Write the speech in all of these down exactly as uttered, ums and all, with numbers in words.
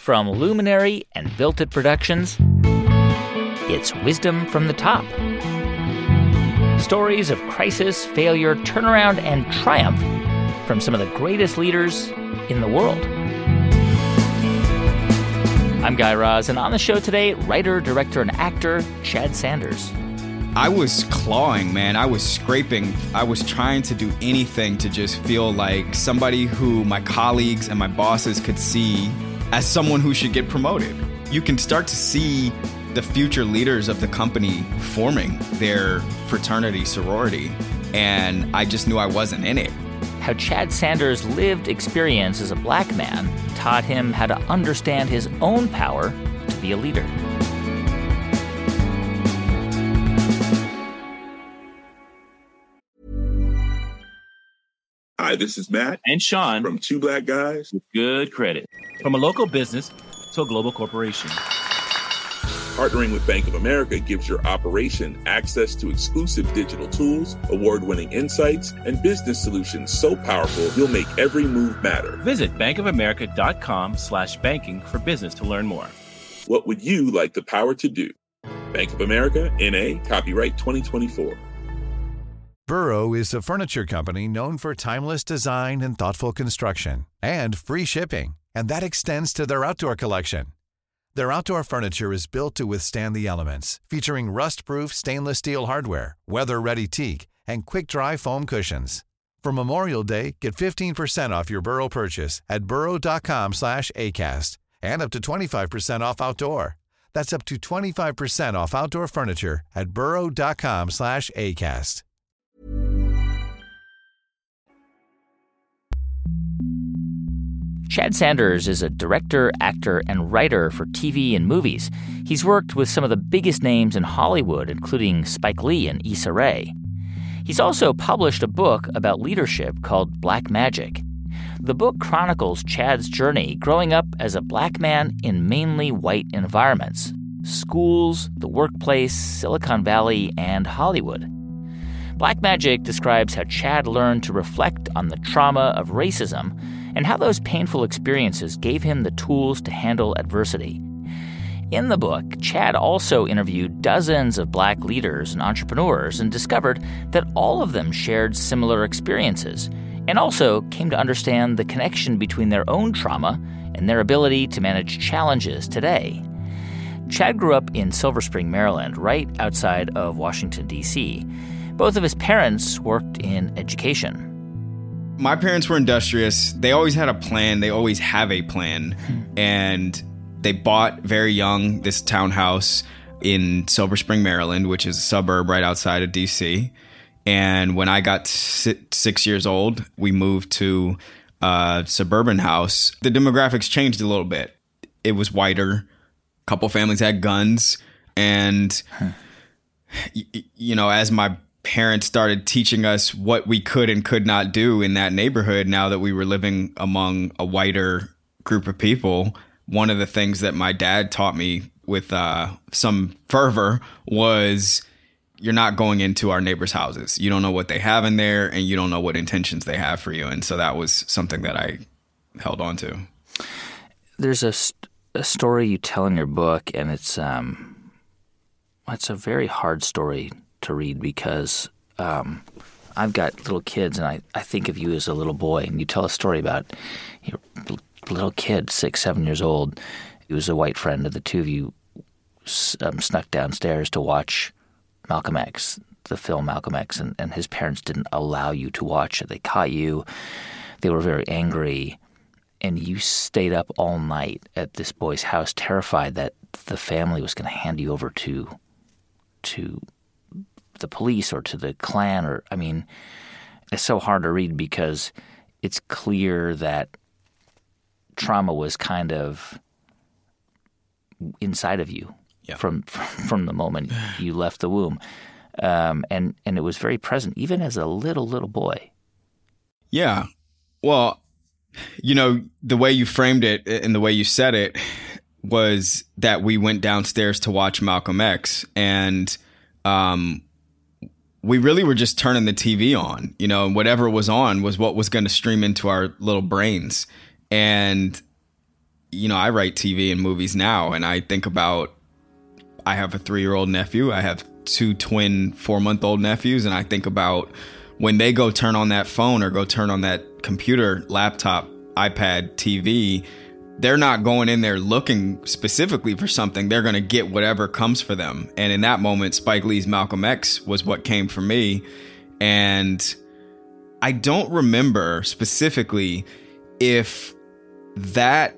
From Luminary and Built It Productions, it's Wisdom from the Top. Stories of crisis, failure, turnaround, and triumph from some of the greatest leaders in the world. I'm Guy Raz, and on the show today, writer, director, and actor Chad Sanders. I was clawing, man. I was scraping. I was trying to do anything to just feel like somebody who my colleagues and my bosses could see as someone who should get promoted. You can start to see the future leaders of the company forming their fraternity, sorority, and I just knew I wasn't in it. How Chad Sanders' lived experience as a black man taught him how to understand his own power to be a leader. Hi, this is Matt and Sean from Two Black Guys with Good Credit. From a local business to a global corporation. Partnering with Bank of America gives your operation access to exclusive digital tools, award-winning insights, and business solutions so powerful you'll make every move matter. Visit bankofamerica.com slash banking for business to learn more. What would you like the power to do? Bank of America, N A, copyright twenty twenty-four. Burrow is a furniture company known for timeless design and thoughtful construction and free shipping, and that extends to their outdoor collection. Their outdoor furniture is built to withstand the elements, featuring rust-proof stainless steel hardware, weather-ready teak, and quick-dry foam cushions. For Memorial Day, get fifteen percent off your Burrow purchase at burrow.com slash ACAST and up to twenty-five percent off outdoor. That's up to twenty-five percent off outdoor furniture at burrow.com slash ACAST. Chad Sanders is a director, actor, and writer for T V and movies. He's worked with some of the biggest names in Hollywood, including Spike Lee and Issa Rae. He's also published a book about leadership called Black Magic. The book chronicles Chad's journey growing up as a black man in mainly white environments: schools, the workplace, Silicon Valley, and Hollywood. Black Magic describes how Chad learned to reflect on the trauma of racism and how those painful experiences gave him the tools to handle adversity. In the book, Chad also interviewed dozens of black leaders and entrepreneurs and discovered that all of them shared similar experiences and also came to understand the connection between their own trauma and their ability to manage challenges today. Chad grew up in Silver Spring, Maryland, right outside of Washington, D C Both of his parents worked in education. My parents were industrious. They always had a plan. They always have a plan. And they bought very young this townhouse in Silver Spring, Maryland, which is a suburb right outside of D C. And when I got six years old, we moved to a suburban house. The demographics changed a little bit. It was whiter. A couple families had guns. And, huh. y- you know, as my parents started teaching us what we could and could not do in that neighborhood, now that we were living among a whiter group of people, one of the things that my dad taught me with uh, some fervor was, you're not going into our neighbors' houses. You don't know what they have in there, and you don't know what intentions they have for you. And so that was something that I held on to. There's a, a story you tell in your book, and it's um, it's a very hard story to read because um, I've got little kids, and I, I think of you as a little boy, and you tell a story about your little kid, six, seven years old. He was a white friend, and the two of you um, snuck downstairs to watch Malcolm X, the film Malcolm X, and, and his parents didn't allow you to watch it. They caught you. They were very angry, and you stayed up all night at this boy's house, terrified that the family was going to hand you over to to the police or to the Klan. Or, I mean, it's so hard to read because it's clear that trauma was kind of inside of you yeah. from from the moment you left the womb. Um, and, and it was very present, even as a little, little boy. Yeah. Well, you know, the way you framed it and the way you said it was that we went downstairs to watch Malcolm X, and um, we really were just turning the T V on, you know, and whatever was on was what was going to stream into our little brains. And, you know, I write T V and movies now, and I think about, I have a three-year-old nephew. I have two twin four-month-old nephews, and I think about when they go turn on that phone or go turn on that computer, laptop, iPad, T V, they're not going in there looking specifically for something. They're going to get whatever comes for them. And in that moment, Spike Lee's Malcolm X was what came for me. And I don't remember specifically if that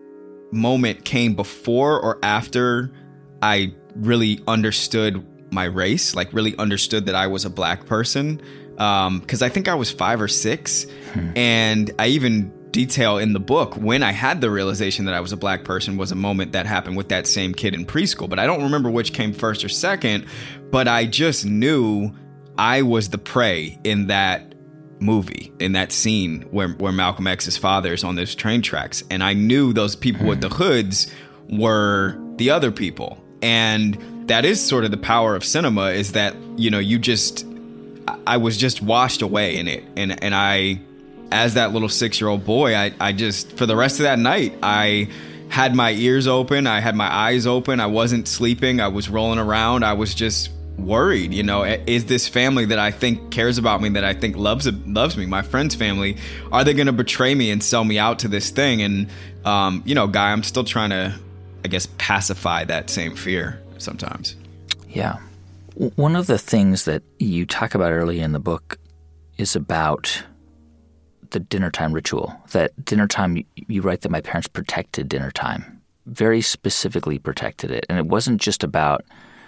moment came before or after I really understood my race, like really understood that I was a black person. Um, because I think I was five or six. Hmm. And I even detail in the book when I had the realization that I was a black person was a moment that happened with that same kid in preschool. But I don't remember which came first or second. But I just knew I was the prey in that movie, in that scene where, where Malcolm X's father is on those train tracks. And I knew those people hmm. with the hoods were the other people. And that is sort of the power of cinema, is that, you know, you just, I was just washed away in it. And, and I, as that little six-year-old boy, I, I just, for the rest of that night, I had my ears open. I had my eyes open. I wasn't sleeping. I was rolling around. I was just worried, you know, is this family that I think cares about me, that I think loves loves me, my friend's family, are they going to betray me and sell me out to this thing? And, um, you know, Guy, I'm still trying to, I guess, pacify that same fear sometimes. Yeah. One of the things that you talk about early in the book is about the dinner time ritual. That dinner time, you write that my parents protected dinner time, very specifically protected it. And it wasn't just about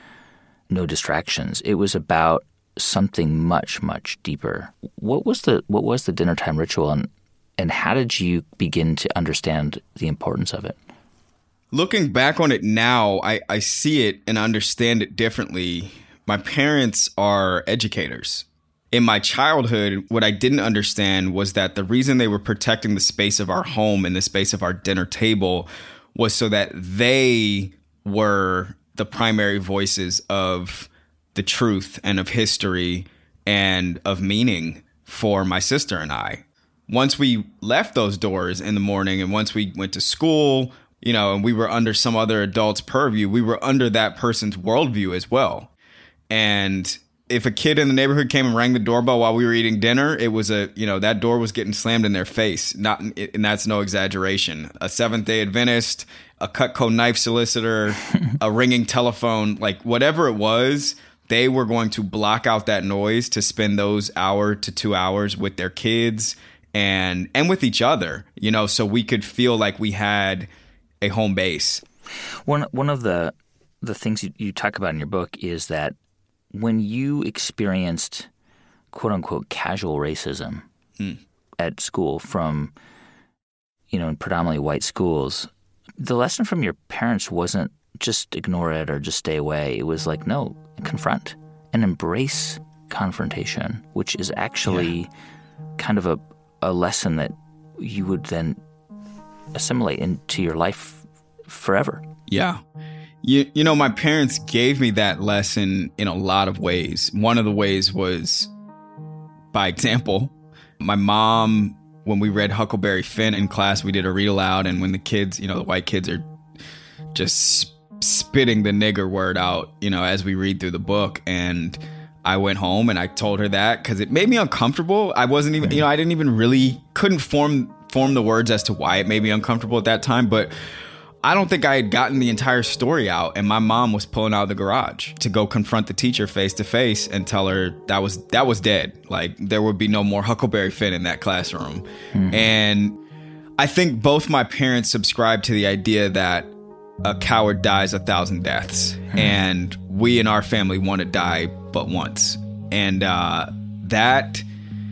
no distractions. It was about something much, much deeper. What was the what was the dinner time ritual, and and how did you begin to understand the importance of it? Looking back on it now, I, I see it and understand it differently. My parents are educators. In my childhood, what I didn't understand was that the reason they were protecting the space of our home and the space of our dinner table was so that they were the primary voices of the truth and of history and of meaning for my sister and I. Once we left those doors in the morning and once we went to school, you know, and we were under some other adult's purview, we were under that person's worldview as well. And if a kid in the neighborhood came and rang the doorbell while we were eating dinner, it was a, you know, that door was getting slammed in their face. Not, and that's no exaggeration. A Seventh-day Adventist, a Cutco knife solicitor, a ringing telephone, like whatever it was, they were going to block out that noise to spend those hour to two hours with their kids and and with each other, you know, so we could feel like we had a home base. One one of the the things you, you talk about in your book is that when you experienced quote unquote casual racism hmm. at school from, you know, in predominantly white schools, the lesson from your parents wasn't just ignore it or just stay away. It was like, no, confront and embrace confrontation, which is actually yeah. kind of a, a lesson that you would then assimilate into your life forever. Yeah. You, you know, my parents gave me that lesson in a lot of ways. One of the ways was by example. My mom, when we read Huckleberry Finn in class, we did a read aloud. And when the kids, you know, the white kids are just sp- spitting the nigger word out, you know, as we read through the book. And I went home and I told her that because it made me uncomfortable. I wasn't even, you know, I didn't even really, couldn't form form the words as to why it made me uncomfortable at that time. But I don't think I had gotten the entire story out, and my mom was pulling out of the garage to go confront the teacher face to face and tell her that was that was dead. Like there would be no more Huckleberry Finn in that classroom. Mm-hmm. And I think both my parents subscribed to the idea that a coward dies a thousand deaths, mm-hmm. and we in our family want to die but once. And uh, that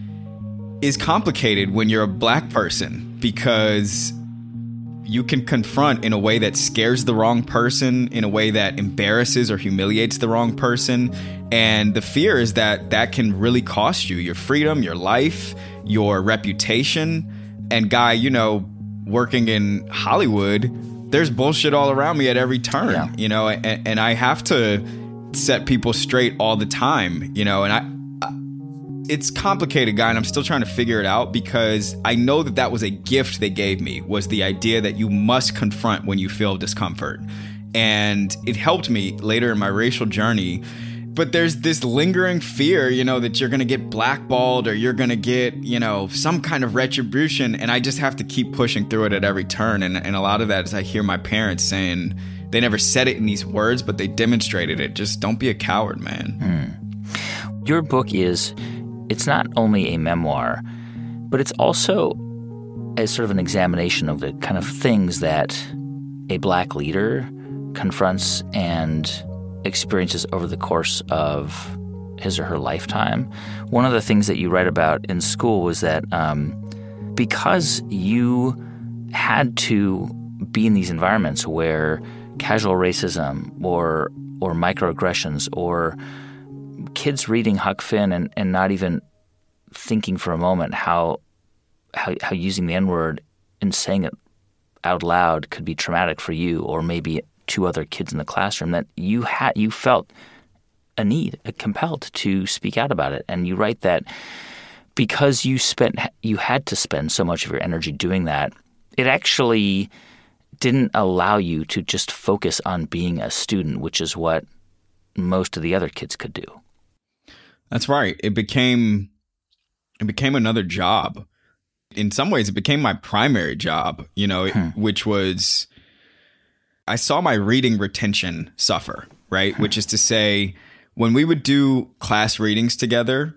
is complicated when you're a black person because you can confront in a way that scares the wrong person, in a way that embarrasses or humiliates the wrong person. And the fear is that that can really cost you your freedom, your life, your reputation. And Guy, you know, working in Hollywood, there's bullshit all around me at every turn, yeah. you know, and, and I have to set people straight all the time, you know, and I, I it's complicated, guy, and I'm still trying to figure it out because I know that that was a gift they gave me, was the idea that you must confront when you feel discomfort. And it helped me later in my racial journey. But there's this lingering fear, you know, that you're going to get blackballed or you're going to get, you know, some kind of retribution. And I just have to keep pushing through it at every turn. And, and a lot of that is I hear my parents saying, they never said it in these words, but they demonstrated it. Just don't be a coward, man. Hmm. Your book is, it's not only a memoir, but it's also a sort of an examination of the kind of things that a Black leader confronts and experiences over the course of his or her lifetime. One of the things that you write about in school was that um, because you had to be in these environments where casual racism or or microaggressions or kids reading Huck Finn and, and not even thinking for a moment how, how how using the N-word and saying it out loud could be traumatic for you or maybe two other kids in the classroom, that you had you felt a need, a compelled to speak out about it. And you write that because you spent you had to spend so much of your energy doing that, it actually didn't allow you to just focus on being a student, which is what most of the other kids could do. That's right. It became it became another job. In some ways, it became my primary job, you know, hmm. which was I saw my reading retention suffer, right? Hmm. Which is to say, when we would do class readings together,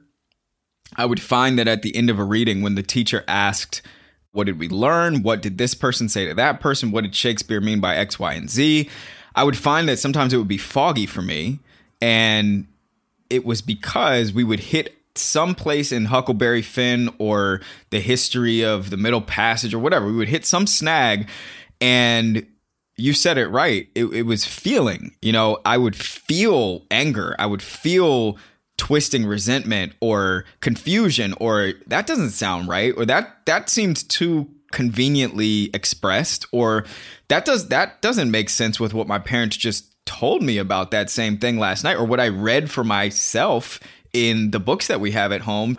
I would find that at the end of a reading, when the teacher asked, what did we learn? What did this person say to that person? What did Shakespeare mean by X, Y, and Z? I would find that sometimes it would be foggy for me. And it was because we would hit some place in Huckleberry Finn or the history of the Middle Passage or whatever. We would hit some snag, and you said it right. It, it was feeling, you know, I would feel anger. I would feel twisting resentment or confusion, or that doesn't sound right, or that that seems too conveniently expressed, or that does that doesn't make sense with what my parents just told me about that same thing last night, or what I read for myself in the books that we have at home.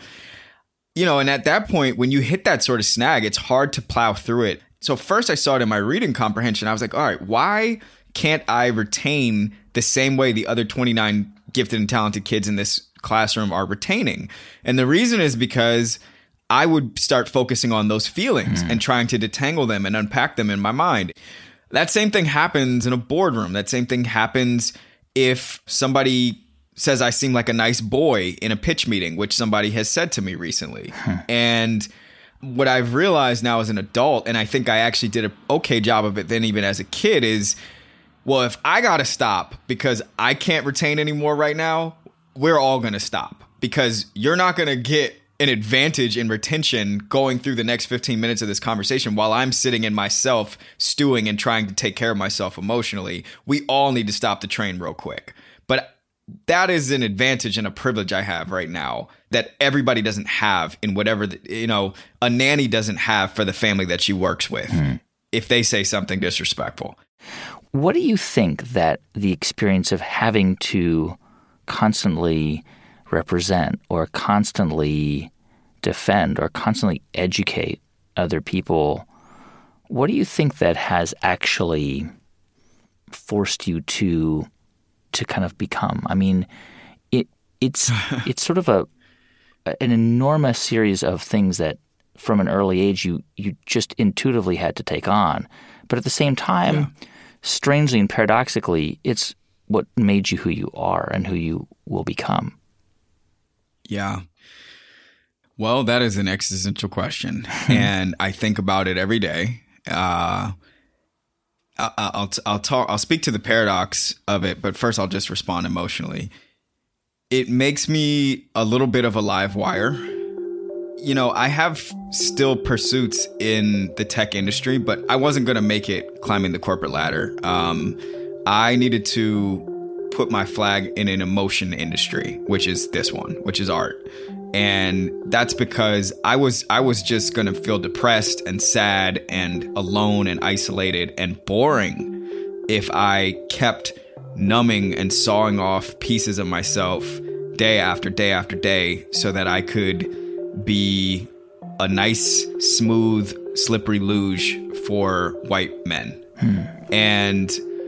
You know, and at that point, when you hit that sort of snag, it's hard to plow through it. So first I saw it in my reading comprehension. I was like, all right, why can't I retain the same way the other twenty-nine gifted and talented kids in this classroom are retaining? And the reason is because I would start focusing on those feelings mm. and trying to detangle them and unpack them in my mind. That same thing happens in a boardroom. That same thing happens if somebody says I seem like a nice boy in a pitch meeting, which somebody has said to me recently. Huh. And what I've realized now as an adult, and I think I actually did an okay job of it then even as a kid, is, well, if I got to stop because I can't retain anymore right now, we're all going to stop, because you're not going to get an advantage in retention going through the next fifteen minutes of this conversation while I'm sitting in myself stewing and trying to take care of myself emotionally. We all need to stop the train real quick. But that is an advantage and a privilege I have right now that everybody doesn't have in whatever, the, you know, a nanny doesn't have for the family that she works with mm. if they say something disrespectful. What do you think that the experience of having to constantly represent or constantly defend or constantly educate other people, what do you think that has actually forced you to to kind of become? I mean, it it's it's sort of a an enormous series of things that from an early age you you just intuitively had to take on. But at the same time, yeah. strangely and paradoxically, it's what made you who you are and who you will become. Yeah. Well, that is an existential question, and I think about it every day. Uh, I'll, I'll I'll talk. I'll speak to the paradox of it, but first I'll just respond emotionally. It makes me a little bit of a live wire. You know, I have still pursuits in the tech industry, but I wasn't going to make it climbing the corporate ladder. Um, I needed to put my flag in an emotion industry, which is this one, which is art. And that's because I was I was just going to feel depressed and sad and alone and isolated and boring if I kept numbing and sawing off pieces of myself day after day after day so that I could be a nice, smooth, slippery luge for white men. Hmm. And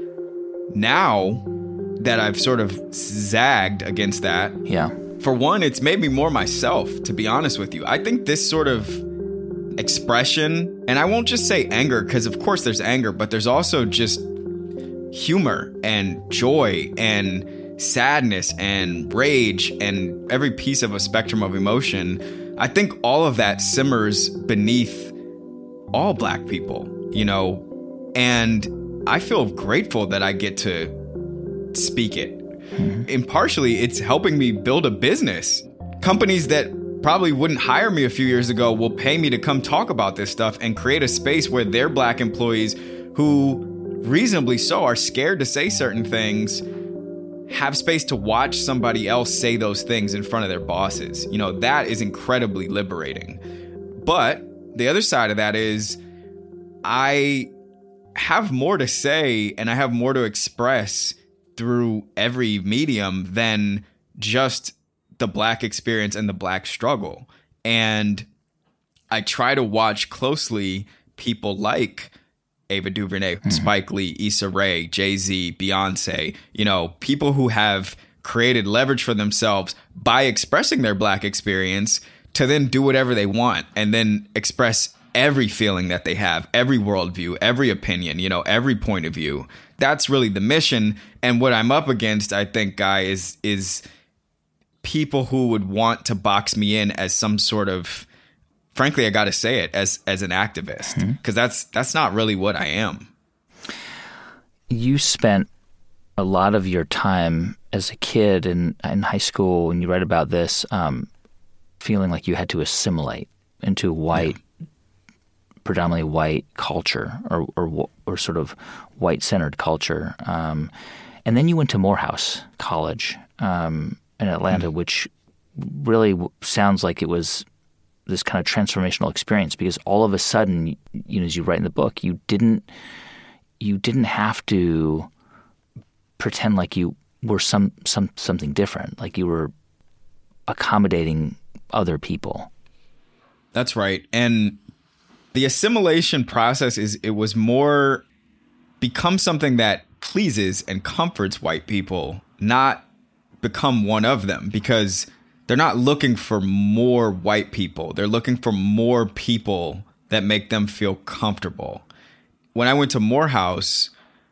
now that I've sort of zagged against that, yeah. For one, it's made me more myself, to be honest with you. I think this sort of expression, and I won't just say anger, because of course there's anger, but there's also just humor and joy and sadness and rage and every piece of a spectrum of emotion. I think all of that simmers beneath all Black people, you know, and I feel grateful that I get to speak it. Mm-hmm. And partially, it's helping me build a business. Companies that probably wouldn't hire me a few years ago will pay me to come talk about this stuff and create a space where their Black employees, who reasonably so are scared to say certain things, have space to watch somebody else say those things in front of their bosses. You know, that is incredibly liberating. But the other side of that is I have more to say and I have more to express through every medium than just the Black experience and the Black struggle. And I try to watch closely people like Ava DuVernay, mm-hmm. Spike Lee, Issa Rae, Jay-Z, Beyonce, you know, people who have created leverage for themselves by expressing their Black experience to then do whatever they want and then express every feeling that they have, every worldview, every opinion, you know, every point of view. That's really the mission. And what I'm up against, I think, Guy, is is people who would want to box me in as some sort of, frankly, I got to say it, as as an activist, because mm-hmm. that's that's not really what I am. You spent a lot of your time as a kid in, in high school, and you write about this, um, feeling like you had to assimilate into white, yeah. predominantly white culture or, or or sort of white-centered culture. Um, and then you went to Morehouse College um, in Atlanta, mm-hmm. which really w- sounds like it was this kind of transformational experience because all of a sudden, you know, as you write in the book, you didn't you didn't have to pretend like you were some some something different, like you were accommodating other people. That's right. And the assimilation process is it was more become something that pleases and comforts white people, not become one of them, because they're not looking for more white people. They're looking for more people that make them feel comfortable. When I went to Morehouse,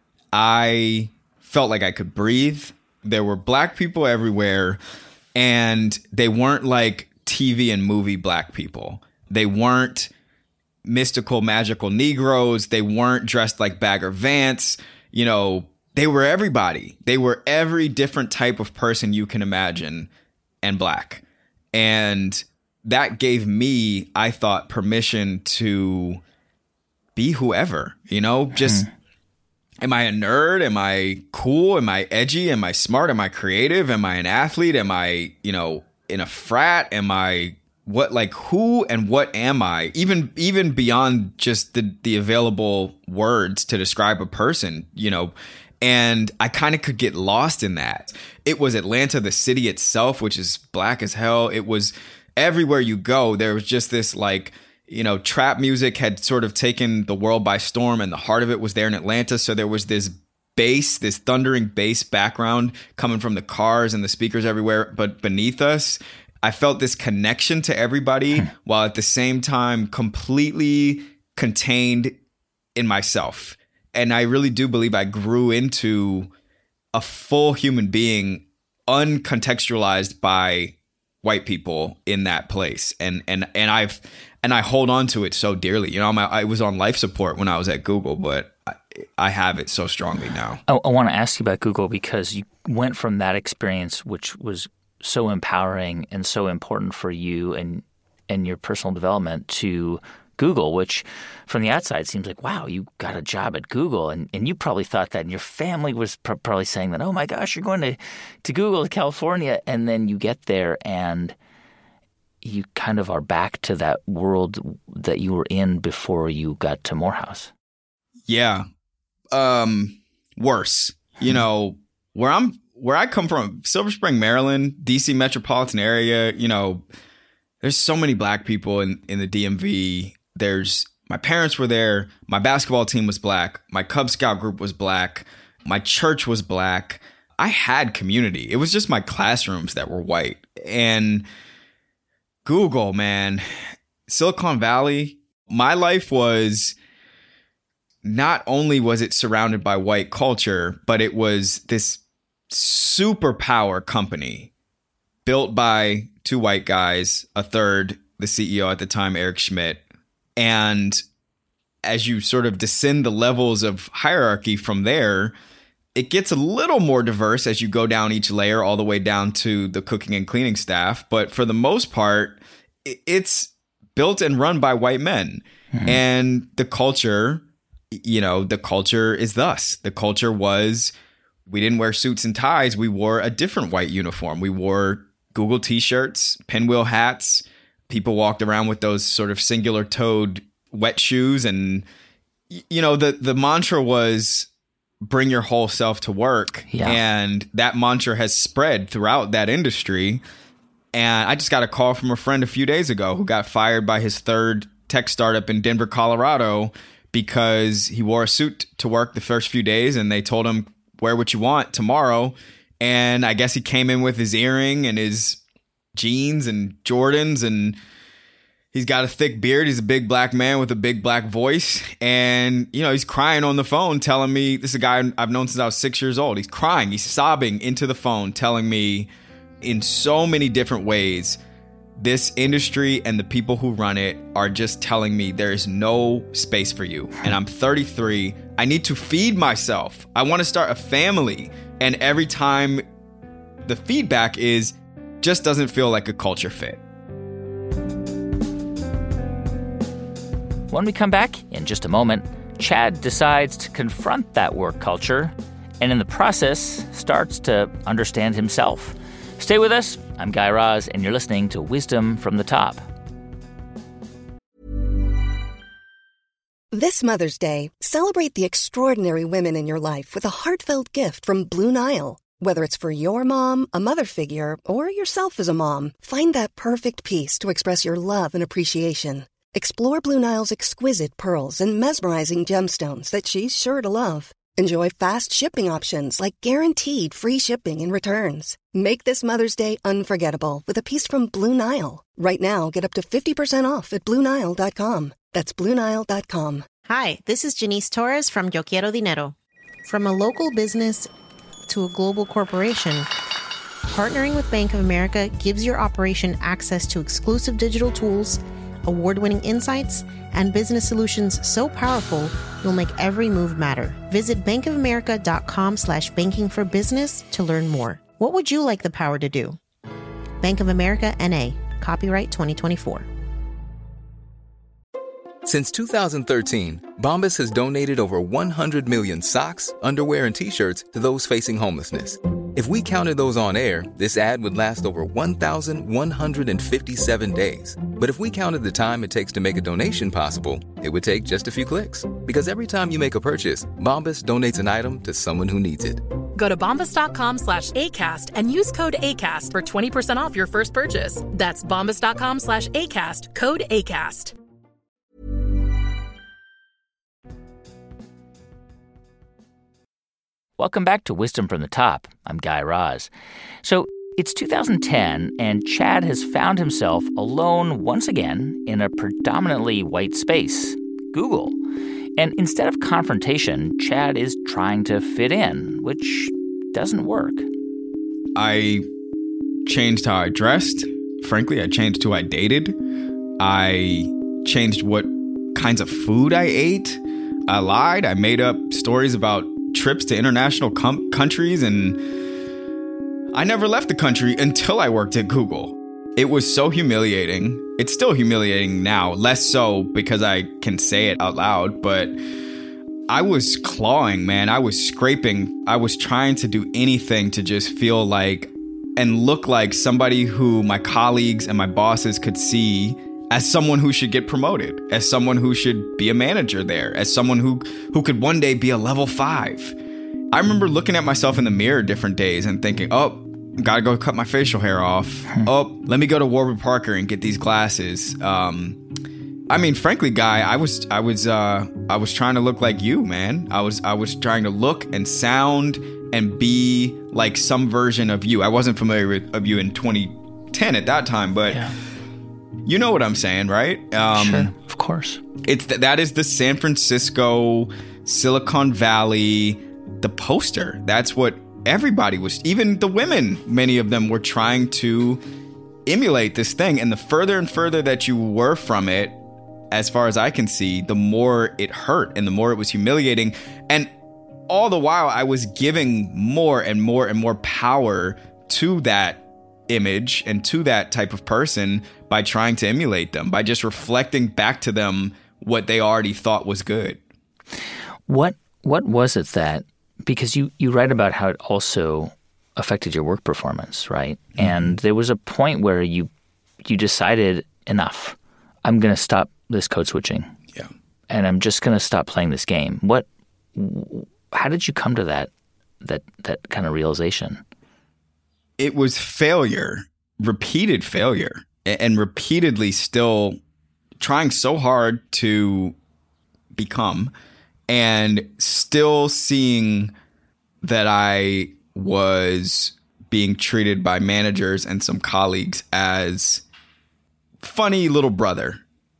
I felt like I could breathe. There were Black people everywhere, and they weren't like T V and movie Black people. They weren't mystical, magical Negroes. They weren't dressed like Bagger Vance. You know, they were everybody. They were every different type of person you can imagine and Black. And that gave me, I thought, permission to be whoever, you know, just, mm-hmm. am I a nerd? Am I cool? Am I edgy? Am I smart? Am I creative? Am I an athlete? Am I, you know, in a frat? Am I what, like who and what am I? Even, even beyond just the, the available words to describe a person, you know, and I kind of could get lost in that. It was Atlanta, the city itself, which is Black as hell. It was everywhere you go. There was just this like, you know, trap music had sort of taken the world by storm, and the heart of it was there in Atlanta. So there was this bass, this thundering bass background coming from the cars and the speakers everywhere. But beneath us, I felt this connection to everybody while at the same time completely contained in myself. And I really do believe I grew into a full human being uncontextualized by white people in that place. And and and I've and I hold on to it so dearly. You know, I'm, I was on life support when I was at Google, but I, I have it so strongly now. I, I want to ask you about Google because you went from that experience, which was so empowering and so important for you and and your personal development, to Google, which from the outside seems like, wow, you got a job at Google. And, and you probably thought that, and your family was pr- probably saying that, oh my gosh, you're going to, to Google, to California. And then you get there and you kind of are back to that world that you were in before you got to Morehouse. Yeah. Um, worse. You know, where I'm where I come from, Silver Spring, Maryland, D C metropolitan area, you know, there's so many black people in, in the D M V. There's my parents were there. My basketball team was black. My Cub Scout group was black. My church was black. I had community. It was just my classrooms that were white. And Google, man, Silicon Valley, my life was, not only was it surrounded by white culture, but it was this superpower company built by two white guys, a third, the C E O at the time, Eric Schmidt. And as you sort of descend the levels of hierarchy from there, it gets a little more diverse as you go down each layer all the way down to the cooking and cleaning staff. But for the most part, it's built and run by white men. Mm-hmm. And the culture, you know, the culture is thus. The culture was, we didn't wear suits and ties. We wore a different white uniform. We wore Google t-shirts, pinwheel hats. People walked around with those sort of singular toed wet shoes. And, you know, the, the mantra was, bring your whole self to work. Yeah. And that mantra has spread throughout that industry. And I just got a call from a friend a few days ago who got fired by his third tech startup in Denver, Colorado, because he wore a suit to work the first few days and they told him, wear what you want tomorrow. And I guess he came in with his earring and his jeans and Jordans, and he's got a thick beard. He's a big black man with a big black voice. And, you know, he's crying on the phone telling me, this is a guy I've known since I was six years old. He's crying. He's sobbing into the phone, telling me in so many different ways, this industry and the people who run it are just telling me there is no space for you. And I'm thirty-three. I need to feed myself. I want to start a family. And every time the feedback is, just doesn't feel like a culture fit. When we come back in just a moment, Chad decides to confront that work culture and in the process starts to understand himself. Stay with us. I'm Guy Raz, and you're listening to Wisdom from the Top. This Mother's Day, celebrate the extraordinary women in your life with a heartfelt gift from Blue Nile. Whether it's for your mom, a mother figure, or yourself as a mom, find that perfect piece to express your love and appreciation. Explore Blue Nile's exquisite pearls and mesmerizing gemstones that she's sure to love. Enjoy fast shipping options like guaranteed free shipping and returns. Make this Mother's Day unforgettable with a piece from Blue Nile. Right now, get up to fifty percent off at Blue Nile dot com. That's Blue Nile dot com. Hi, this is Janice Torres from Yo Quiero Dinero. From a local business to a global corporation, partnering with Bank of America gives your operation access to exclusive digital tools, award-winning insights, and business solutions so powerful, you'll make every move matter. Visit bankofamerica.com slash banking for business to learn more. What would you like the power to do? Bank of America, N A. Copyright twenty twenty-four. Since two thousand thirteen, Bombas has donated over one hundred million socks, underwear, and T-shirts to those facing homelessness. If we counted those on air, this ad would last over one thousand one hundred fifty-seven days. But if we counted the time it takes to make a donation possible, it would take just a few clicks. Because every time you make a purchase, Bombas donates an item to someone who needs it. Go to bombas.com slash ACAST and use code ACAST for twenty percent off your first purchase. That's bombas.com slash ACAST, code ACAST. Welcome back to Wisdom from the Top. I'm Guy Raz. So it's two thousand ten, and Chad has found himself alone once again in a predominantly white space, Google. And instead of confrontation, Chad is trying to fit in, which doesn't work. I changed how I dressed. Frankly, I changed who I dated. I changed what kinds of food I ate. I lied. I made up stories about trips to international com- countries, and I never left the country until I worked at Google. It was so humiliating. It's still humiliating now, less so because I can say it out loud, but I was clawing, man. I was scraping. I was trying to do anything to just feel like and look like somebody who my colleagues and my bosses could see as someone who should get promoted, as someone who should be a manager there, as someone who, who could one day be a level five. I remember looking at myself in the mirror different days and thinking, oh, gotta go cut my facial hair off. Oh, let me go to Warby Parker and get these glasses. Um, I mean, frankly, Guy, I was, I was, uh, I was trying to look like you, man. I was, I was trying to look and sound and be like some version of you. I wasn't familiar with of you in twenty ten at that time, but yeah. You know what I'm saying, right? Um, sure, of course. It's th- that is the San Francisco, Silicon Valley, the poster. That's what everybody was, even the women, many of them were trying to emulate this thing. And the further and further that you were from it, as far as I can see, the more it hurt and the more it was humiliating. And all the while I was giving more and more and more power to that image and to that type of person by trying to emulate them, by just reflecting back to them what they already thought was good. What what was it that, because you, you write about how it also affected your work performance, right? Mm-hmm. And there was a point where you you decided, enough. I'm going to stop this code switching. Yeah. And I'm just going to stop playing this game. What how did you come to that that that kind of realization? It was failure, repeated failure, and repeatedly still trying so hard to become and still seeing that I was being treated by managers and some colleagues as funny little brother.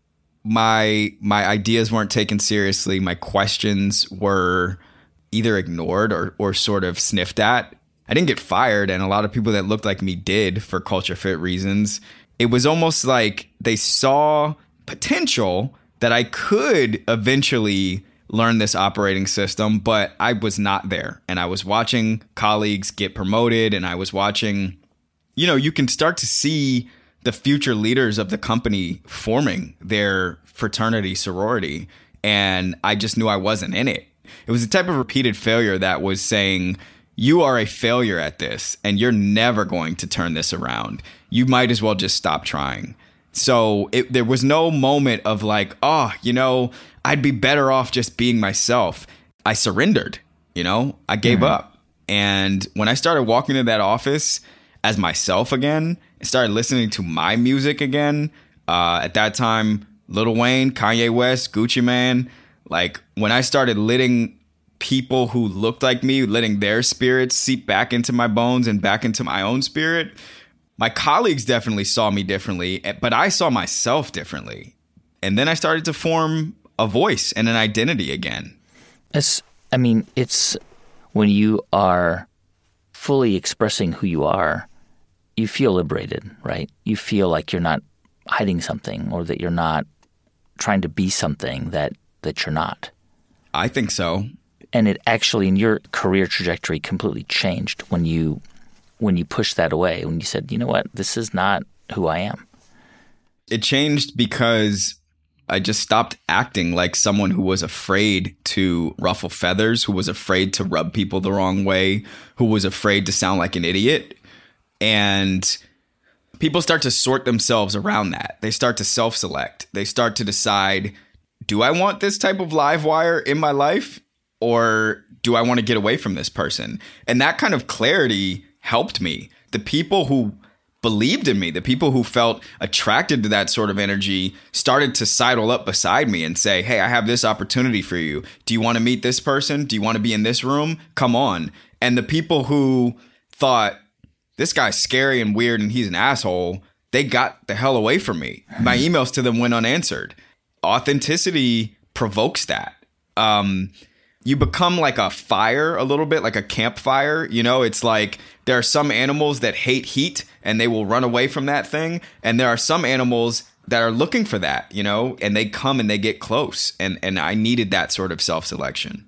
My my ideas weren't taken seriously. My questions were either ignored or or sort of sniffed at. I didn't get fired, and a lot of people that looked like me did for culture fit reasons. It was almost like they saw potential that I could eventually learn this operating system, but I was not there. And I was watching colleagues get promoted, and I was watching, you know, you can start to see the future leaders of the company forming their fraternity, sorority, and I just knew I wasn't in it. It was a type of repeated failure that was saying, you are a failure at this, and you're never going to turn this around. You might as well just stop trying. So it, there was no moment of like, oh, you know, I'd be better off just being myself. I surrendered, you know, I gave mm-hmm. up. And when I started walking into that office as myself again, and started listening to my music again, uh, at that time, Lil Wayne, Kanye West, Gucci Mane, like when I started letting people who looked like me, letting their spirits seep back into my bones and back into my own spirit, my colleagues definitely saw me differently, but I saw myself differently. And then I started to form a voice and an identity again. It's, I mean, it's when you are fully expressing who you are, you feel liberated, right? You feel like you're not hiding something or that you're not trying to be something that, that you're not. I think so. And it actually, in your career trajectory, completely changed when you when you pushed that away, when you said, you know what, this is not who I am. It changed because I just stopped acting like someone who was afraid to ruffle feathers, who was afraid to rub people the wrong way, who was afraid to sound like an idiot. And people start to sort themselves around that. They start to self-select. They start to decide, do I want this type of live wire in my life? Or do I want to get away from this person? And that kind of clarity helped me. The people who believed in me, the people who felt attracted to that sort of energy started to sidle up beside me and say, hey, I have this opportunity for you. Do you want to meet this person? Do you want to be in this room? Come on. And the people who thought, this guy's scary and weird and he's an asshole, they got the hell away from me. My emails to them went unanswered. Authenticity provokes that. Um, you become like a fire a little bit, like a campfire. You know, it's like there are some animals that hate heat and they will run away from that thing. And there are some animals that are looking for that, you know, and they come and they get close. And, and I needed that sort of self-selection.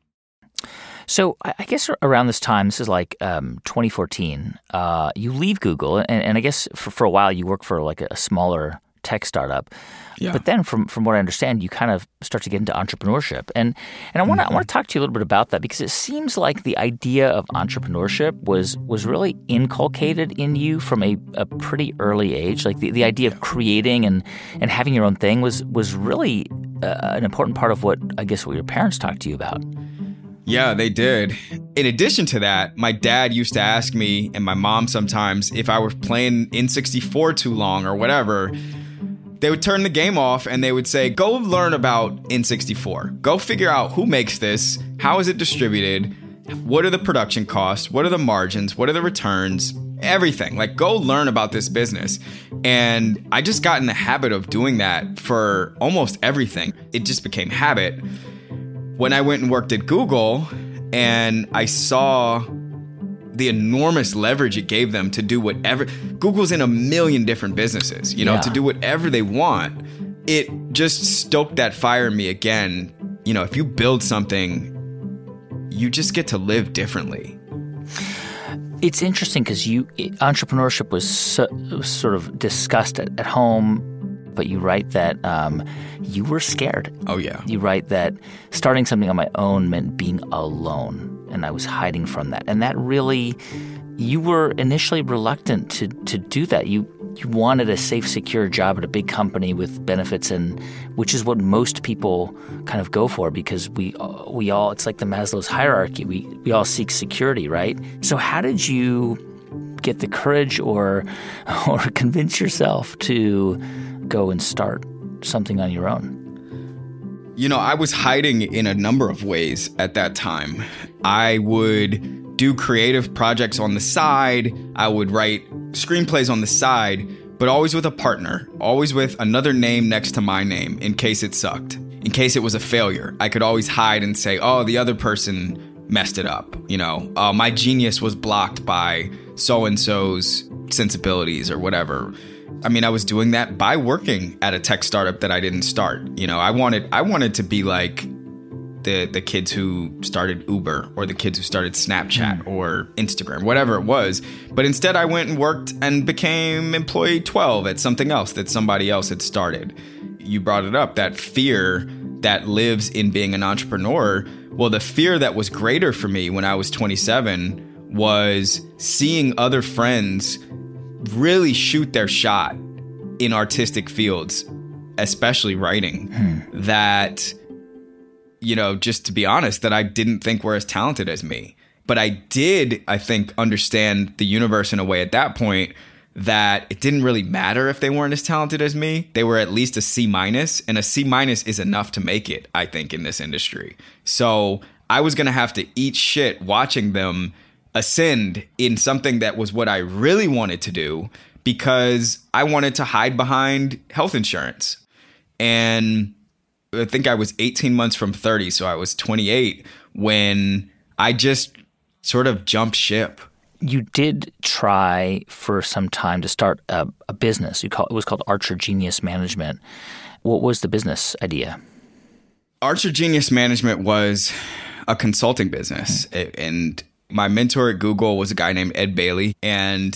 So I guess around this time, this is like um, twenty fourteen, uh, you leave Google. And, and I guess for, for a while you work for like a smaller tech startup. Yeah. But then from, from what I understand, you kind of start to get into entrepreneurship. And and I want to mm-hmm. I want to talk to you a little bit about that, because it seems like the idea of entrepreneurship was was really inculcated in you from a, a pretty early age. Like the, the idea of creating and, and having your own thing was was really uh, an important part of what I guess what your parents talked to you about. Yeah, they did. In addition to that, my dad used to ask me and my mom sometimes if I was playing N sixty-four too long or whatever. They would turn the game off and they would say, go learn about N sixty-four. Go figure out who makes this, how is it distributed, what are the production costs, what are the margins, what are the returns, everything. Like, go learn about this business. And I just got in the habit of doing that for almost everything. It just became habit. When I went and worked at Google and I saw the enormous leverage it gave them to do whatever. Google's in a million different businesses, you know, yeah. to do whatever they want. It just stoked that fire in me again. You know, if you build something, you just get to live differently. It's interesting because you entrepreneurship was, so, was sort of discussed at, at home, but you write that um, you were scared. Oh, yeah. You write that starting something on my own meant being alone. And I was hiding from that. And that really, you were initially reluctant to to do that. You you wanted a safe, secure job at a big company with benefits, and which is what most people kind of go for because we we all, it's like the Maslow's hierarchy. We we all seek security, right? So how did you get the courage or or convince yourself to go and start something on your own? You know, I was hiding in a number of ways at that time. I would do creative projects on the side. I would write screenplays on the side, but always with a partner, always with another name next to my name in case it sucked, in case it was a failure. I could always hide and say, oh, the other person messed it up. You know, uh, my genius was blocked by so-and-so's sensibilities or whatever. I mean, I was doing that by working at a tech startup that I didn't start. You know, I wanted I wanted to be like the the kids who started Uber or the kids who started Snapchat mm. or Instagram, whatever it was. But instead, I went and worked and became employee twelve at something else that somebody else had started. You brought it up, that fear that lives in being an entrepreneur. Well, the fear that was greater for me when I was twenty-seven was seeing other friends really shoot their shot in artistic fields, especially writing, hmm. that, you know, just to be honest, that I didn't think were as talented as me. But I did, I think, understand the universe in a way at that point that it didn't really matter if they weren't as talented as me. They were at least a C minus, and a C minus is enough to make it, I think, in this industry. So I was going to have to eat shit watching them ascend in something that was what I really wanted to do because I wanted to hide behind health insurance. And I think I was eighteen months from thirty, so I was twenty-eight when I just sort of jumped ship. You did try for some time to start a, a business. You call it was called Archer Genius Management. What was the business idea? Archer Genius Management was a consulting business, mm-hmm. and my mentor at Google was a guy named Ed Bailey, and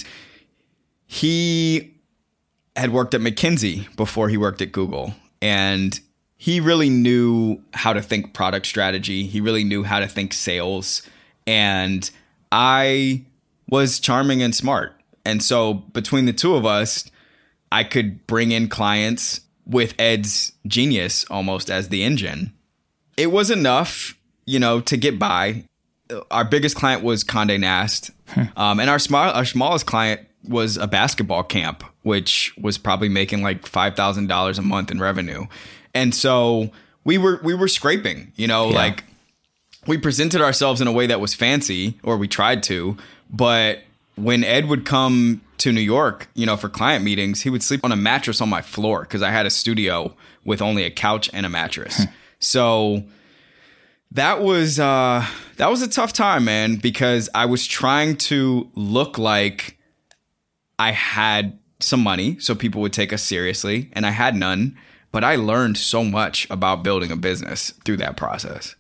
he had worked at McKinsey before he worked at Google, and he really knew how to think product strategy. He really knew how to think sales, and I was charming and smart. And so between the two of us, I could bring in clients with Ed's genius almost as the engine. It was enough, you know, to get by. Our biggest client was Condé Nast, um, and our, sm- our smallest client was a basketball camp, which was probably making like five thousand dollars a month in revenue. And so we were we were scraping, you know, yeah. like we presented ourselves in a way that was fancy, or we tried to. But when Ed would come to New York, you know, for client meetings, he would sleep on a mattress on my floor because I had a studio with only a couch and a mattress. So that was uh, that was a tough time, man, because I was trying to look like I had some money so people would take us seriously, and I had none. But I learned so much about building a business through that process.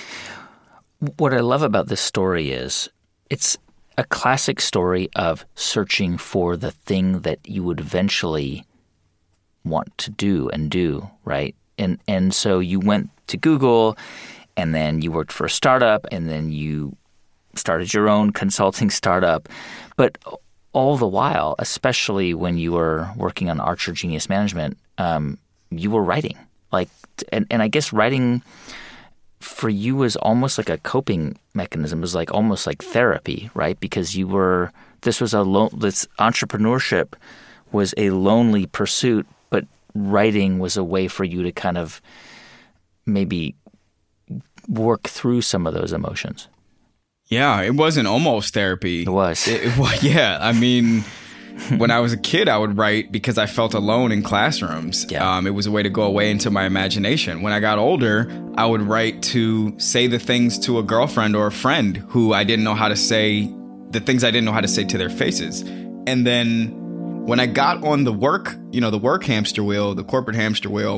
What I love about this story is it's a classic story of searching for the thing that you would eventually want to do and do, right? And and so you went to Google, and then you worked for a startup, and then you started your own consulting startup. But all the while, especially when you were working on Archer Genius Management, um, you were writing. Like, and, and I guess writing for you was almost like a coping mechanism. It was like almost like therapy, right? Because you were, this was a, lo- this entrepreneurship was a lonely pursuit, but writing was a way for you to kind of maybe work through some of those emotions. Yeah, it wasn't almost therapy. It was. It, it was yeah, I mean, when I was a kid, I would write because I felt alone in classrooms. Yeah. Um, it was a way to go away into my imagination. When I got older, I would write to say the things to a girlfriend or a friend who I didn't know how to say, the things I didn't know how to say to their faces. And then when I got on the work, you know, the work hamster wheel, the corporate hamster wheel,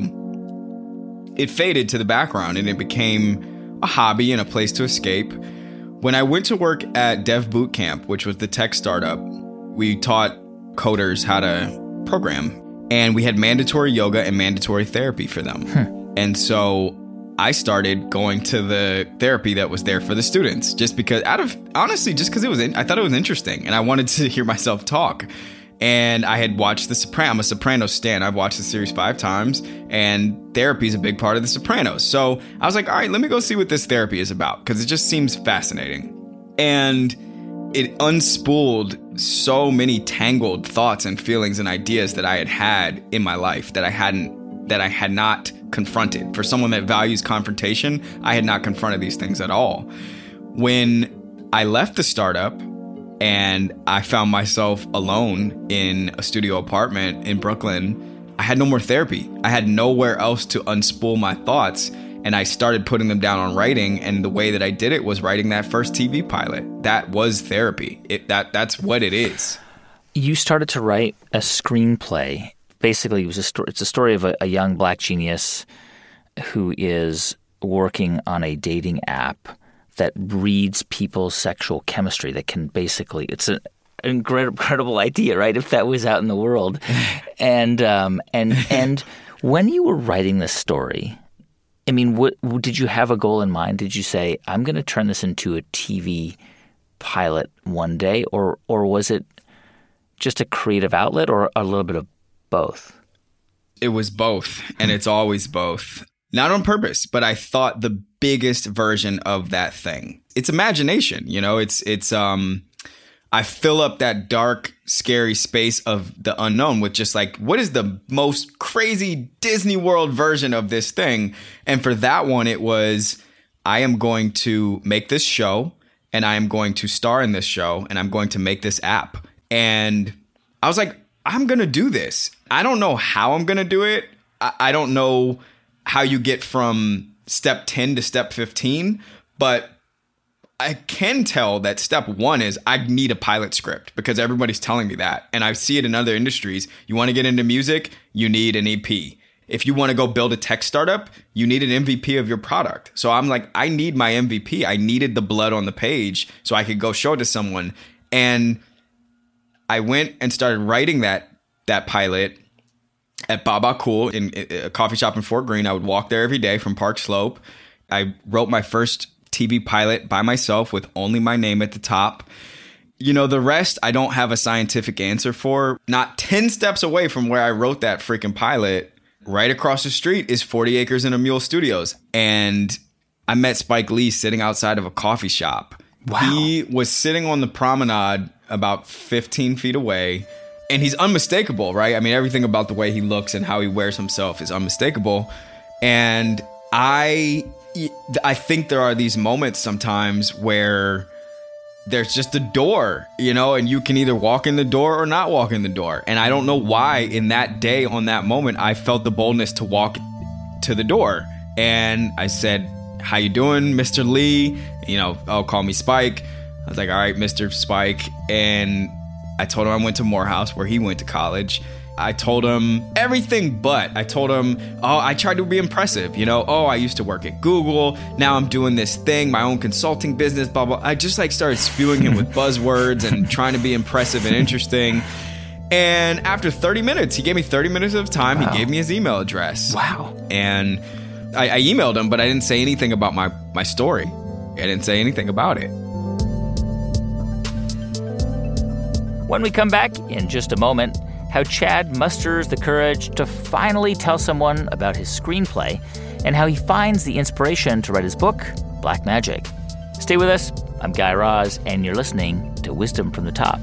it faded to the background and it became a hobby and a place to escape. When I went to work at Dev Boot Camp, which was the tech startup, we taught coders how to program, and we had mandatory yoga and mandatory therapy for them. Hmm. And so I started going to the therapy that was there for the students, just because out of honestly, just because it was, in, I thought it was interesting, and I wanted to hear myself talk. And I had watched The Sopranos. I'm a Sopranos stan. I've watched the series five times, and therapy is a big part of The Sopranos. So I was like, all right, let me go see what this therapy is about, because it just seems fascinating. And it unspooled so many tangled thoughts and feelings and ideas that I had had in my life that I hadn't, that I had not confronted. For someone that values confrontation, I had not confronted these things at all. When I left the startup and I found myself alone in a studio apartment in Brooklyn, I had no more therapy. I had nowhere else to unspool my thoughts. And I started putting them down on writing, and the way that I did it was writing that first T V pilot. That was therapy. It, that that's what it is. You started to write a screenplay. Basically, it was a story, it's a story of a, a young black genius who is working on a dating app that reads people's sexual chemistry. That can basically, it's an incredible idea, right? If that was out in the world, and um, and and when you were writing this story, I mean, what, did you have a goal in mind? Did you say, I'm going to turn this into a T V pilot one day? Or or was it just a creative outlet, or a little bit of both? It was both, and it's always both. Not on purpose, but I thought the biggest version of that thing. It's imagination, you know, it's, it's, um, I fill up that dark, scary space of the unknown with just like, what is the most crazy Disney World version of this thing? And for that one, it was, I am going to make this show, and I am going to star in this show, and I'm going to make this app. And I was like, I'm going to do this. I don't know how I'm going to do it. I, I don't know how you get from step ten to step fifteen, but I can tell that step one is I need a pilot script, because everybody's telling me that. And I see it in other industries. You want to get into music, you need an E P. If you want to go build a tech startup, you need an M V P of your product. So I'm like, I need my M V P. I needed the blood on the page so I could go show it to someone. And I went and started writing that that pilot at Baba Cool, in a coffee shop in Fort Greene. I would walk there every day from Park Slope. I wrote my first T V pilot by myself with only my name at the top. You know, the rest I don't have a scientific answer for. Not ten steps away from where I wrote that freaking pilot, right across the street, is forty Acres and a Mule Studios. And I met Spike Lee sitting outside of a coffee shop. Wow. He was sitting on the promenade about fifteen feet away. And he's unmistakable, right? I mean, everything about the way he looks and how he wears himself is unmistakable. And I, I think there are these moments sometimes where there's just a door, you know, and you can either walk in the door or not walk in the door. And I don't know why in that day, on that moment, I felt the boldness to walk to the door. And I said, how you doing, Mister Lee? You know, oh, call me Spike. I was like, all right, Mister Spike. And I told him I went to Morehouse, where he went to college. I told him everything but. I told him, oh, I tried to be impressive. You know, oh, I used to work at Google. Now I'm doing this thing, my own consulting business, blah, blah. I just like started spewing him with buzzwords and trying to be impressive and interesting. And after thirty minutes, he gave me thirty minutes of time. Wow. He gave me his email address. Wow. And I, I emailed him, but I didn't say anything about my, my story. I didn't say anything about it. When we come back in just a moment, how Chad musters the courage to finally tell someone about his screenplay, and how he finds the inspiration to write his book, Black Magic. Stay with us. I'm Guy Raz, and you're listening to Wisdom from the Top.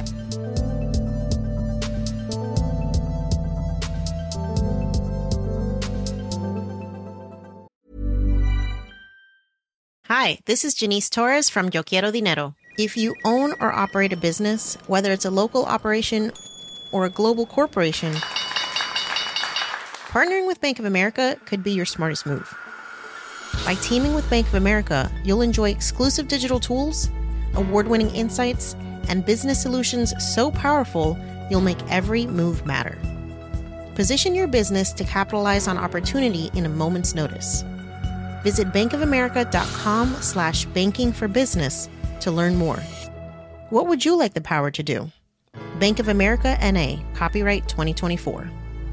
Hi, this is Janice Torres from Yo Quiero Dinero. If you own or operate a business, whether it's a local operation or a global corporation, partnering with Bank of America could be your smartest move. By teaming with Bank of America, you'll enjoy exclusive digital tools, award-winning insights, and business solutions so powerful you'll make every move matter. Position your business to capitalize on opportunity in a moment's notice. Visit bankofamerica.com slash banking for business to learn more. What would you like the power to do? Bank of America N A, copyright twenty twenty-four.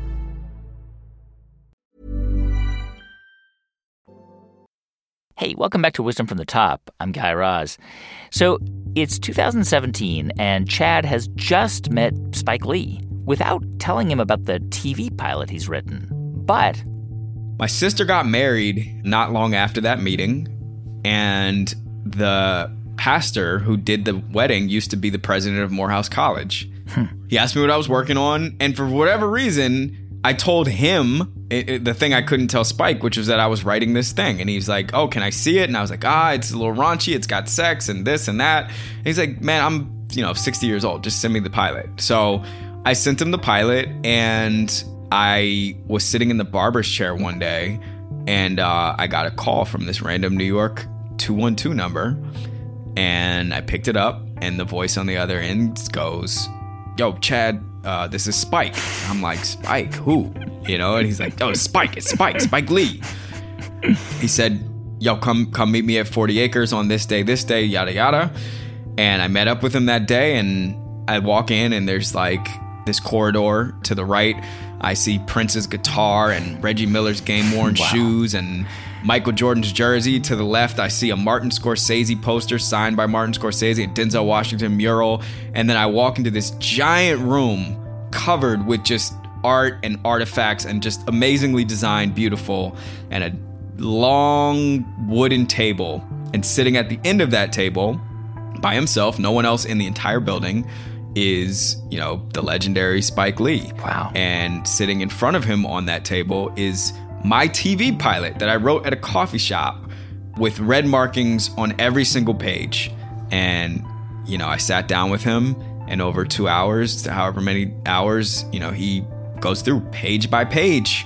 Hey, welcome back to Wisdom from the Top. I'm Guy Raz. So it's two thousand seventeen, and Chad has just met Spike Lee without telling him about the T V pilot he's written. But my sister got married not long after that meeting, and the pastor who did the wedding used to be the president of Morehouse College. Hmm. He asked me what I was working on, and for whatever reason, I told him it, it, the thing I couldn't tell Spike, which was that I was writing this thing. And he's like, oh, can I see it? And I was like, ah, it's a little raunchy. It's got sex and this and that. And he's like, man, I'm, you know, sixty years old. Just send me the pilot. So I sent him the pilot, and I was sitting in the barber's chair one day, and uh, I got a call from this random New York two one two number, and I picked it up, and the voice on the other end goes, yo, Chad, uh, this is Spike. I'm like, Spike? Who? You know, and he's like, oh, it's Spike. It's Spike. Spike Lee. He said, yo, come come meet me at forty acres on this day, this day, yada, yada. And I met up with him that day, and I walk in, and there's like this corridor to the right. I see Prince's guitar and Reggie Miller's game-worn wow. shoes and Michael Jordan's jersey. To the left, I see a Martin Scorsese poster signed by Martin Scorsese, a Denzel Washington mural. And then I walk into this giant room covered with just art and artifacts and just amazingly designed, beautiful, and a long wooden table. And sitting at the end of that table by himself, no one else in the entire building, is, you know, the legendary Spike Lee. Wow. And sitting in front of him on that table is my T V pilot that I wrote at a coffee shop with red markings on every single page. And, you know, I sat down with him, and over two hours, however many hours, you know, he goes through page by page.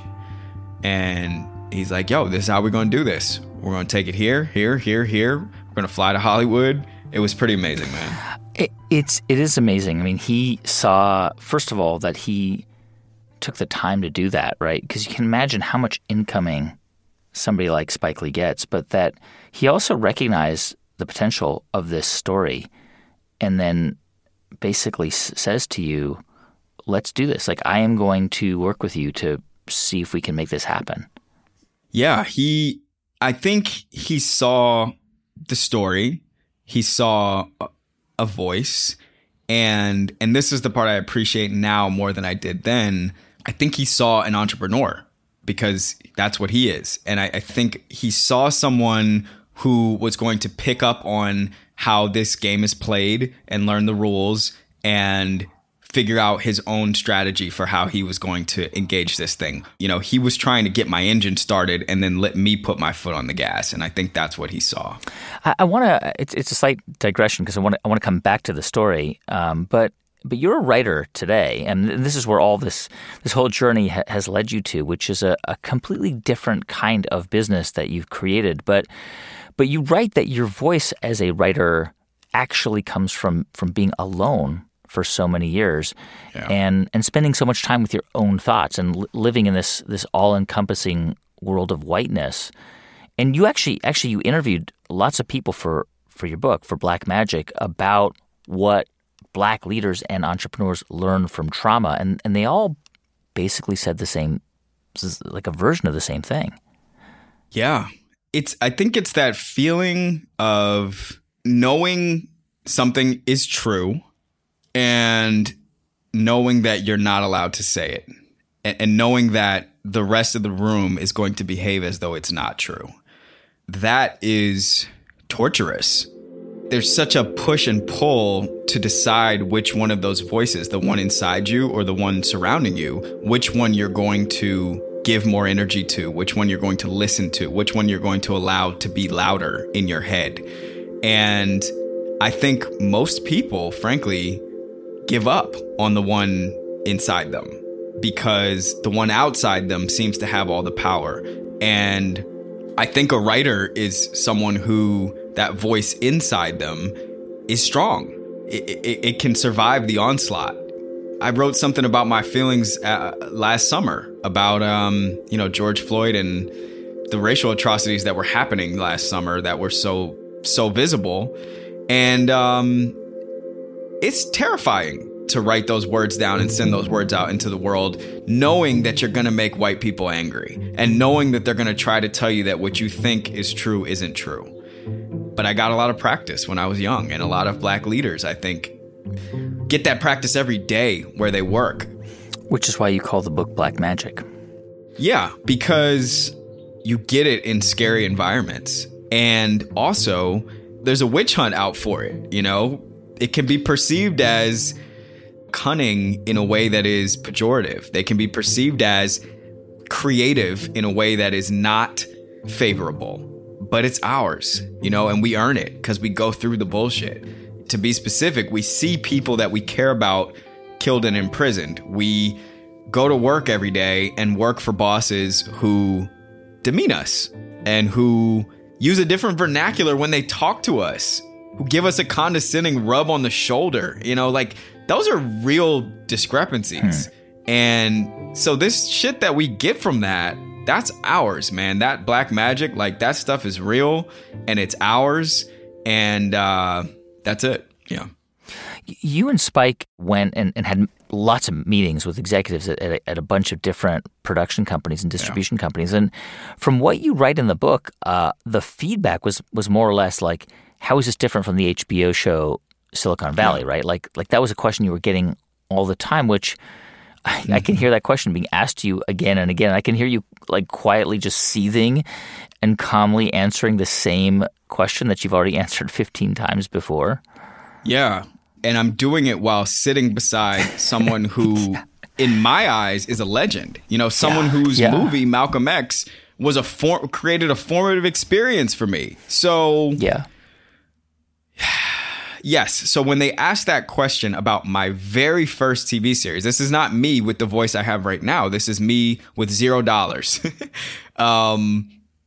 And he's like, yo, this is how we're going to do this. We're going to take it here, here, here, here. We're going to fly to Hollywood. It was pretty amazing, man. It, it's it is amazing. I mean, he saw, first of all, that he took the time to do that, right? Because you can imagine how much incoming somebody like Spike Lee gets, but that he also recognized the potential of this story, and then basically s- says to you, let's do this. Like, I am going to work with you to see if we can make this happen. Yeah, he, I think he saw the story. He saw a, a voice, and and this is the part I appreciate now more than I did then. I think he saw an entrepreneur, because that's what he is. And I, I think he saw someone who was going to pick up on how this game is played and learn the rules and figure out his own strategy for how he was going to engage this thing. You know, he was trying to get my engine started and then let me put my foot on the gas. And I think that's what he saw. I, I want to, it's, it's a slight digression because I want to, I want to come back to the story. Um, but But you're a writer today, and this is where all this this whole journey ha- has led you to, which is a, a completely different kind of business that you've created. But but you write that your voice as a writer actually comes from from being alone for so many years, yeah. and and spending so much time with your own thoughts and li- living in this this all-encompassing world of whiteness. And you actually actually you interviewed lots of people for for your book, for Black Magic, about what Black leaders and entrepreneurs learn from trauma, and, and they all basically said the same, like a version of the same thing. Yeah. It's, I think it's that feeling of knowing something is true and knowing that you're not allowed to say it, and, and knowing that the rest of the room is going to behave as though it's not true. That is torturous. There's such a push and pull to decide which one of those voices, the one inside you or the one surrounding you, which one you're going to give more energy to, which one you're going to listen to, which one you're going to allow to be louder in your head. And I think most people, frankly, give up on the one inside them because the one outside them seems to have all the power. And I think a writer is someone who that voice inside them is strong. It, it, it can survive the onslaught. I wrote something about my feelings uh, last summer about, um, you know, George Floyd and the racial atrocities that were happening last summer that were so, so visible. And um, it's terrifying to write those words down and send those words out into the world, knowing that you're going to make white people angry and knowing that they're going to try to tell you that what you think is true isn't true. But I got a lot of practice when I was young, and a lot of black leaders, I think, get that practice every day where they work. Which is why you call the book Black Magic. Yeah, because you get it in scary environments. And also, there's a witch hunt out for it, you know? It can be perceived as cunning in a way that is pejorative. They can be perceived as creative in a way that is not favorable. But it's ours, you know, and we earn it because we go through the bullshit. To be specific, we see people that we care about killed and imprisoned. We go to work every day and work for bosses who demean us and who use a different vernacular when they talk to us, who give us a condescending rub on the shoulder. You know, like those are real discrepancies. Hmm. And so this shit that we get from that, that's ours, man. That black magic, like that stuff is real and it's ours. And uh, that's it. Yeah. You and Spike went and, and had lots of meetings with executives at, at, a, at a bunch of different production companies and distribution yeah. companies. And from what you write in the book, uh, the feedback was was more or less like, how is this different from the H B O show Silicon Valley, yeah. right? Like, like that was a question you were getting all the time, which I, mm-hmm. I can hear that question being asked to you again and again. I can hear you like quietly just seething and calmly answering the same question that you've already answered fifteen times before. Yeah. And I'm doing it while sitting beside someone who, in my eyes, is a legend. You know, someone yeah. whose yeah. movie, Malcolm X, was a for- created a formative experience for me. So, yeah. Yes. So when they asked that question about my very first T V series, this is not me with the voice I have right now. This is me with zero dollars. um,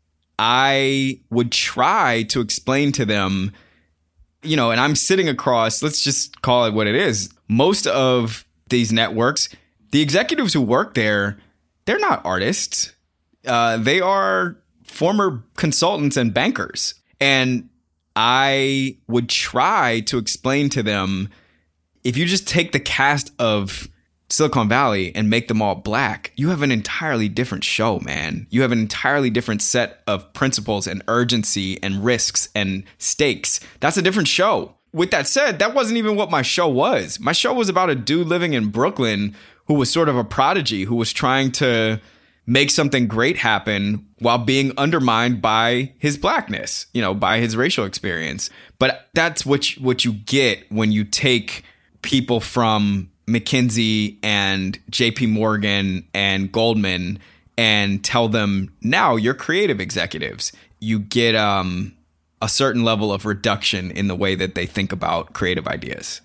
I would try to explain to them, you know, and I'm sitting across, let's just call it what it is. Most of these networks, the executives who work there, they're not artists. Uh, they are former consultants and bankers. And I would try to explain to them, if you just take the cast of Silicon Valley and make them all black, you have an entirely different show, man. You have an entirely different set of principles and urgency and risks and stakes. That's a different show. With that said, that wasn't even what my show was. My show was about a dude living in Brooklyn who was sort of a prodigy, who was trying to make something great happen while being undermined by his blackness, you know, by his racial experience. But that's what you, what you get when you take people from McKinsey and J P Morgan and Goldman and tell them, now you're creative executives. You get um, a certain level of reduction in the way that they think about creative ideas.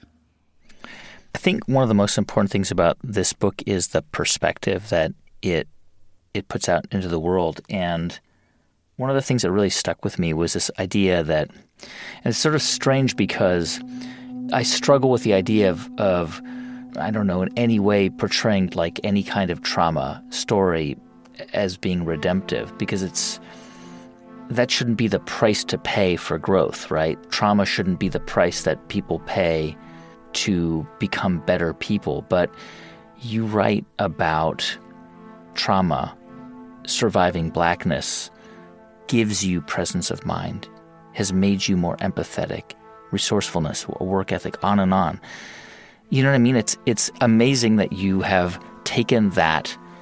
I think one of the most important things about this book is the perspective that it it puts out into the world. And one of the things that really stuck with me was this idea that, and it's sort of strange because I struggle with the idea of, of I don't know, in any way portraying like any kind of trauma story as being redemptive, because it's that shouldn't be the price to pay for growth, right? Trauma shouldn't be the price that people pay to become better people. But you write about trauma, surviving blackness gives you presence of mind, has made you more empathetic, resourcefulness, a work ethic, on and on. You know what I mean? It's it's amazing that you have taken that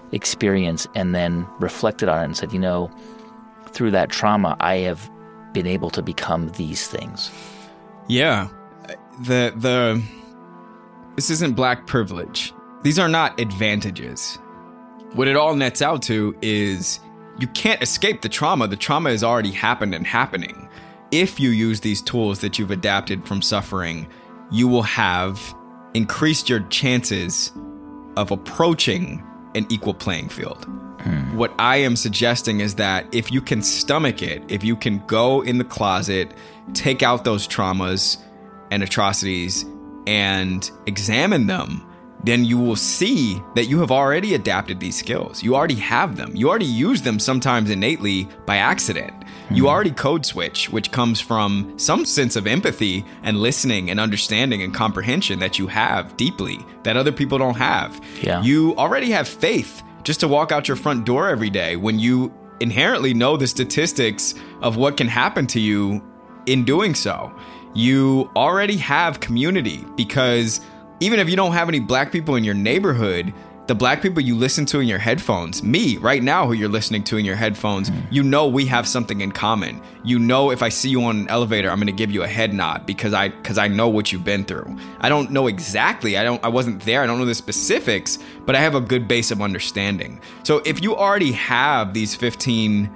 experience and then reflected on it and said, you know, through that trauma, I have been able to become these things? Yeah. The, the, this isn't black privilege. These are not advantages. What it all nets out to is you can't escape the trauma. The trauma has already happened and happening. If you use these tools that you've adapted from suffering, you will have increased your chances of approaching an equal playing field. Hmm. What I am suggesting is that if you can stomach it, if you can go in the closet, take out those traumas and atrocities and examine them, then you will see that you have already adapted these skills. You already have them. You already use them sometimes innately by accident. Mm-hmm. You already code switch, which comes from some sense of empathy and listening and understanding and comprehension that you have deeply that other people don't have. Yeah. You already have faith just to walk out your front door every day when you inherently know the statistics of what can happen to you in doing so. You already have community because even if you don't have any black people in your neighborhood, the black people you listen to in your headphones, me right now who you're listening to in your headphones, mm. you know we have something in common. You know if I see you on an elevator, I'm going to give you a head nod because I because I know what you've been through. I don't know exactly. I don't I wasn't there. I don't know the specifics, but I have a good base of understanding. So if you already have these fifteen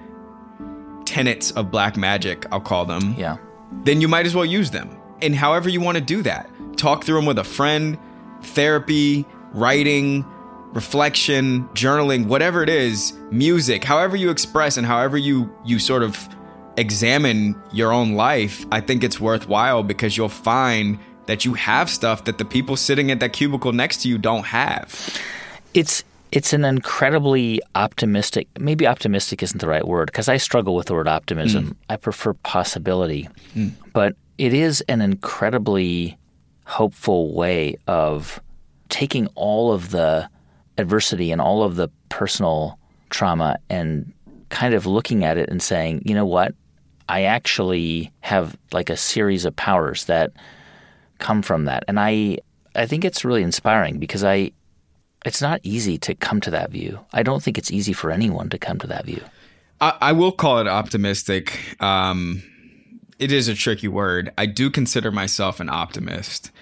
tenets of black magic, I'll call them, yeah, then you might as well use them. And however you want to do that. Talk through them with a friend, therapy, writing, reflection, journaling, whatever it is, music, however you express and however you, you sort of examine your own life, I think it's worthwhile because you'll find that you have stuff that the people sitting at that cubicle next to you don't have. It's it's an incredibly optimistic, maybe optimistic isn't the right word because I struggle with the word optimism. Mm. I prefer possibility. Mm. But it is an incredibly hopeful way of taking all of the adversity and all of the personal trauma and kind of looking at it and saying, you know what, I actually have like a series of powers that come from that. And I I think it's really inspiring because I it's not easy to come to that view. I don't think it's easy for anyone to come to that view. I, I will call it optimistic. Um It is a tricky word. I do consider myself an optimist.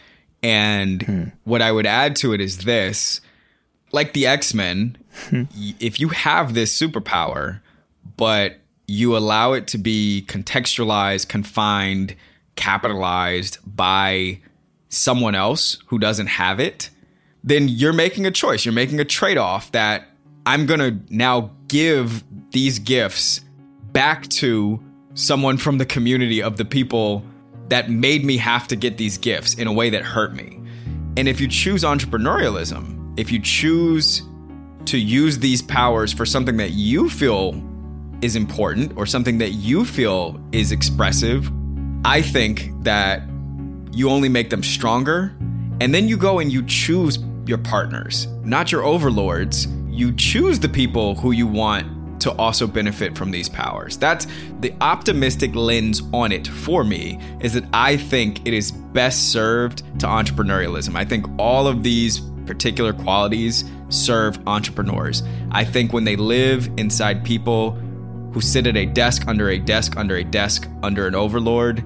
And hmm. what I would add to it is this. Like the X-Men, hmm. if you have this superpower, but you allow it to be contextualized, confined, capitalized by someone else who doesn't have it, then you're making a choice. You're making a trade-off that I'm going to now give these gifts back to someone from the community of the people that made me have to get these gifts in a way that hurt me. And if you choose entrepreneurialism, if you choose to use these powers for something that you feel is important or something that you feel is expressive, I think that you only make them stronger. And then you go and you choose your partners, not your overlords. You choose the people who you want to also benefit from these powers. That's the optimistic lens on it for me, is that I think it is best served to entrepreneurialism. I think all of these particular qualities serve entrepreneurs. I think when they live inside people who sit at a desk, under a desk, under a desk, under an overlord,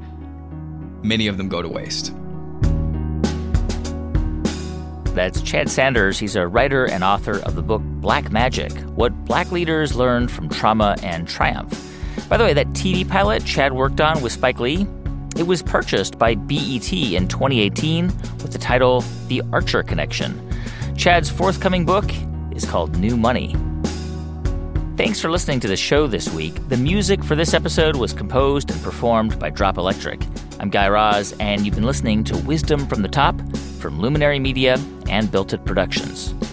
many of them go to waste. That's Chad Sanders. He's a writer and author of the book Black Magic, What Black Leaders Learned from Trauma and Triumph. By the way, that T V pilot Chad worked on with Spike Lee, it was purchased by B E T in twenty eighteen with the title The Archer Connection. Chad's forthcoming book is called New Money. Thanks for listening to the show this week. The music for this episode was composed and performed by Drop Electric. I'm Guy Raz, and you've been listening to Wisdom from the Top from Luminary Media and Built It Productions.